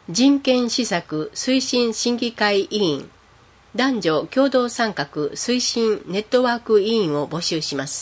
人権施策推進審議会委員、男女共同参画推進ネットワーク委員を募集します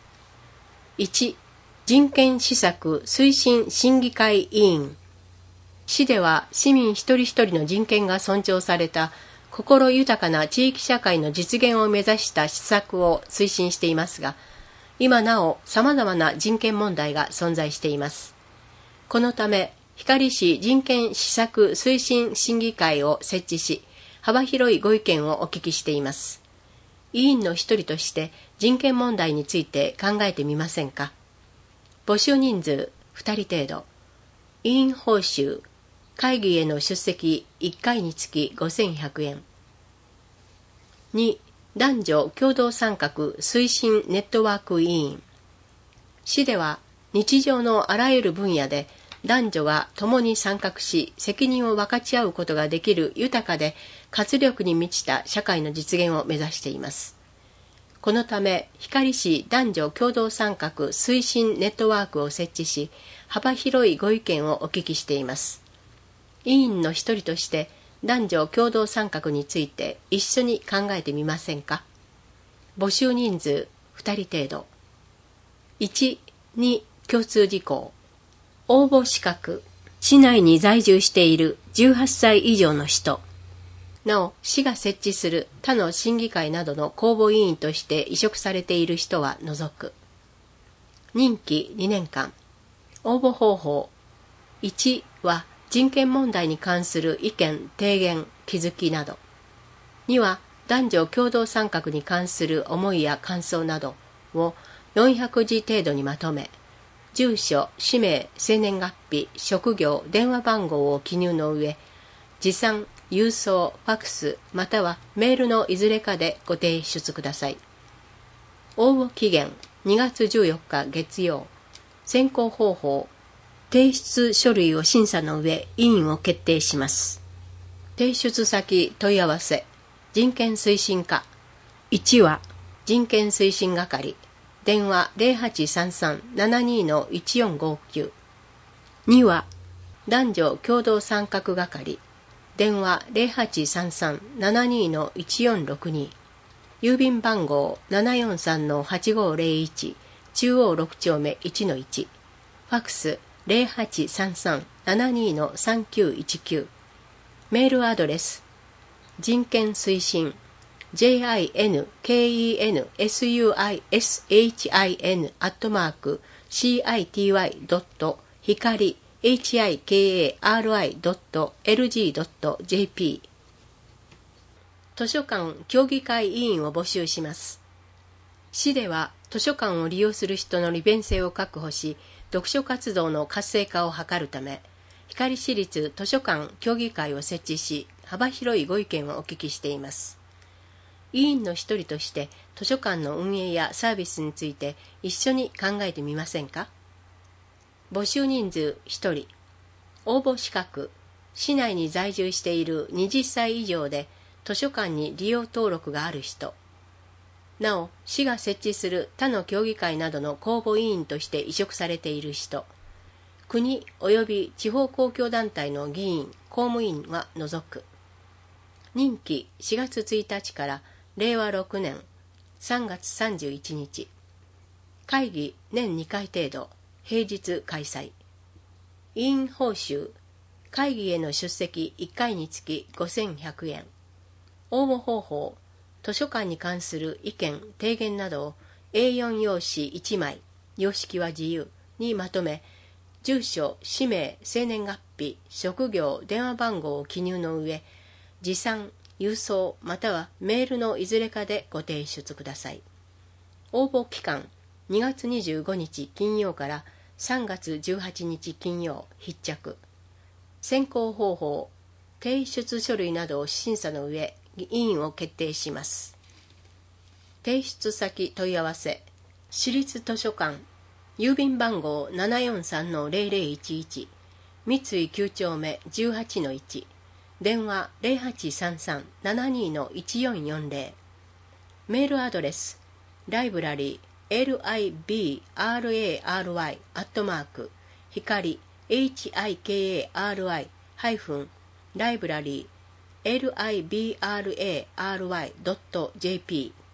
。1、人権施策推進審議会委員。市では市民一人一人の人権が尊重された心豊かな地域社会の実現を目指した施策を推進していますが、今なお様々な人権問題が存在しています。このため、光市人権施策推進審議会を設置し、幅広いご意見をお聞きしています。委員の一人として人権問題について考えてみませんか。募集人数2人程度。委員報酬、会議への出席1回につき5100円。2、男女共同参画推進ネットワーク委員。市では日常のあらゆる分野で男女が共に参画し、責任を分かち合うことができる豊かで活力に満ちた社会の実現を目指しています。このため、光市男女共同参画推進ネットワークを設置し、幅広いご意見をお聞きしています。委員の一人として男女共同参画について一緒に考えてみませんか。募集人数2人程度。1、2、共通事項。応募資格、市内に在住している18歳以上の人。なお、市が設置する他の審議会などの公募委員として委嘱されている人は除く。任期2年間。応募方法。1は人権問題に関する意見、提言、気づきなど。2は男女共同参画に関する思いや感想などを400字程度にまとめ、住所、氏名、生年月日、職業、電話番号を記入の上、持参、郵送、ファクス、またはメールのいずれかでご提出ください。応募期限2月14日月曜。選考方法、提出書類を審査の上、委員を決定します。提出先問い合わせ、人権推進課。1は人権推進係。電話 0833-72-1459。2は男女共同参画係。電話 0833-72-1462。郵便番号 743-8501。中央6丁目 1-1。ファクス 0833-72-3919。メールアドレス、人権推進jinkinsuishin@hikari.lg.jp。 図書館協議会委員を募集します。市では図書館を利用する人の利便性を確保し、読書活動の活性化を図るため、光市立図書館協議会を設置し、幅広いご意見をお聞きしています。委員の一人として図書館の運営やサービスについて一緒に考えてみませんか。募集人数1人。応募資格、市内に在住している20歳以上で図書館に利用登録がある人。なお、市が設置する他の協議会などの公募委員として委嘱されている人。国及び地方公共団体の議員、公務員は除く。任期4月1日から令和6年3月31日。会議年2回程度、平日開催。委員報酬、会議への出席1回につき5100円。応募方法、図書館に関する意見、提言などを A4 用紙1枚、様式は自由にまとめ、住所、氏名、生年月日、職業、電話番号を記入の上、持参、郵送またはメールのいずれかでご提出ください。応募期間2月25日金曜から3月18日金曜必着。選考方法、提出書類などを審査の上、委員を決定します。提出先問い合わせ、市立図書館、郵便番号 743-0011、三井9丁目 18-1、電話 0833-72-1440。メールアドレス、ライブラリー library@ 光 hikari-, library library.jp